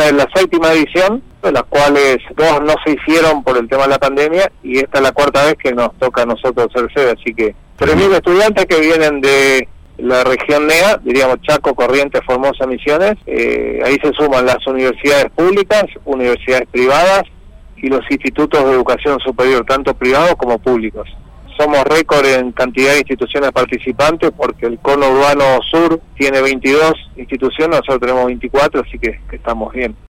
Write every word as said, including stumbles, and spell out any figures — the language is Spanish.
es la séptima edición, de las cuales dos no se hicieron por el tema de la pandemia, y esta es la cuarta vez que nos toca a nosotros hacer sede, así que tres mil estudiantes que vienen de la región N E A, diríamos Chaco, Corrientes, Formosa, Misiones, eh, ahí se suman las universidades públicas, universidades privadas y los institutos de educación superior, tanto privados como públicos. Somos récord en cantidad de instituciones participantes porque el cono urbano sur tiene veintidós instituciones, nosotros tenemos veinticuatro, así que, que estamos bien.